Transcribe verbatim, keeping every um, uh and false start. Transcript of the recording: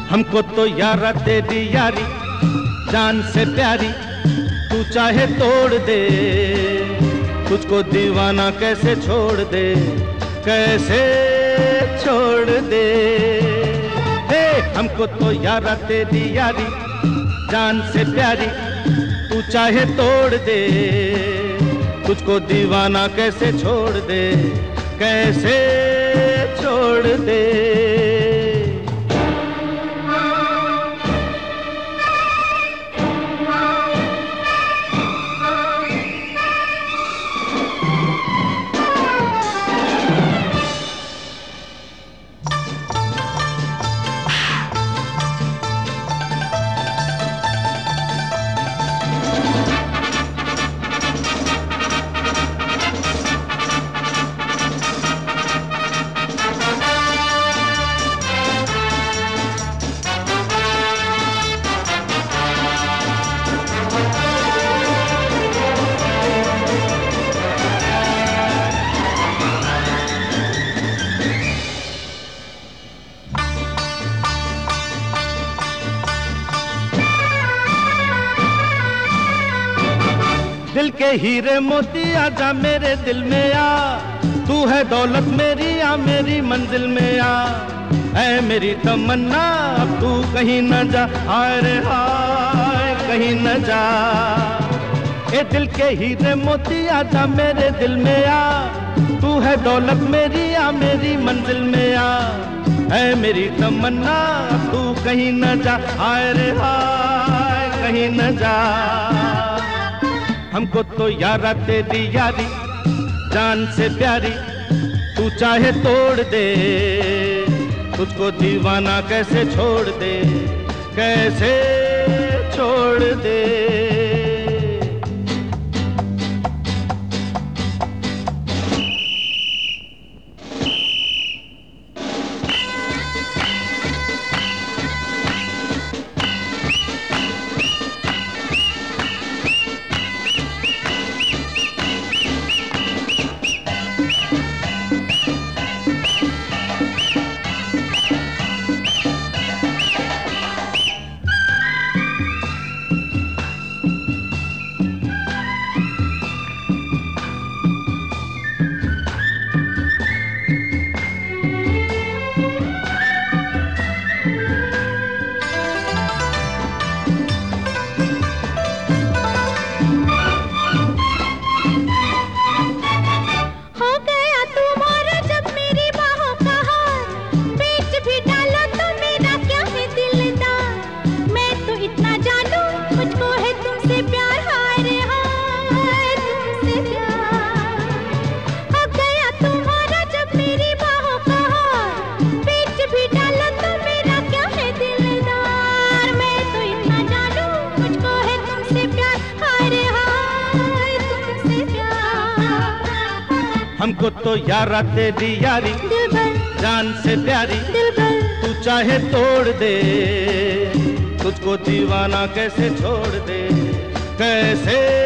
हमको तो यारा तेरी यारी जान से प्यारी, तू चाहे तोड़ दे, तुझको दीवाना कैसे छोड़ दे, कैसे छोड़ दे। हे हमको तो यारा तेरी यारी जान से प्यारी, तू चाहे तोड़ दे, तुझको दीवाना कैसे छोड़ दे, कैसे छोड़ दे। दिल के हीरे मोती आजा मेरे दिल में आ, तू है दौलत मेरी आ मेरी मंजिल में आ, ऐ मेरी तमन्ना अब तू कहीं न जा, हाय रे हाय कहीं न जा। ए दिल के हीरे मोती आजा मेरे दिल में आ, तू है दौलत मेरी आ मेरी मंजिल में आ, ऐ मेरी तमन्ना अब तू कहीं न जा, हाय रे हाय कहीं न जा। हमको तो यारा तेरी यारी जान से प्यारी, तू चाहे तोड़ दे, तुझको दीवाना कैसे छोड़ दे, कैसे छोड़ दे। हमको तो यारा तेरी यारी जान से प्यारी, तू चाहे तोड़ दे, तुझको दीवाना कैसे छोड़ दे, कैसे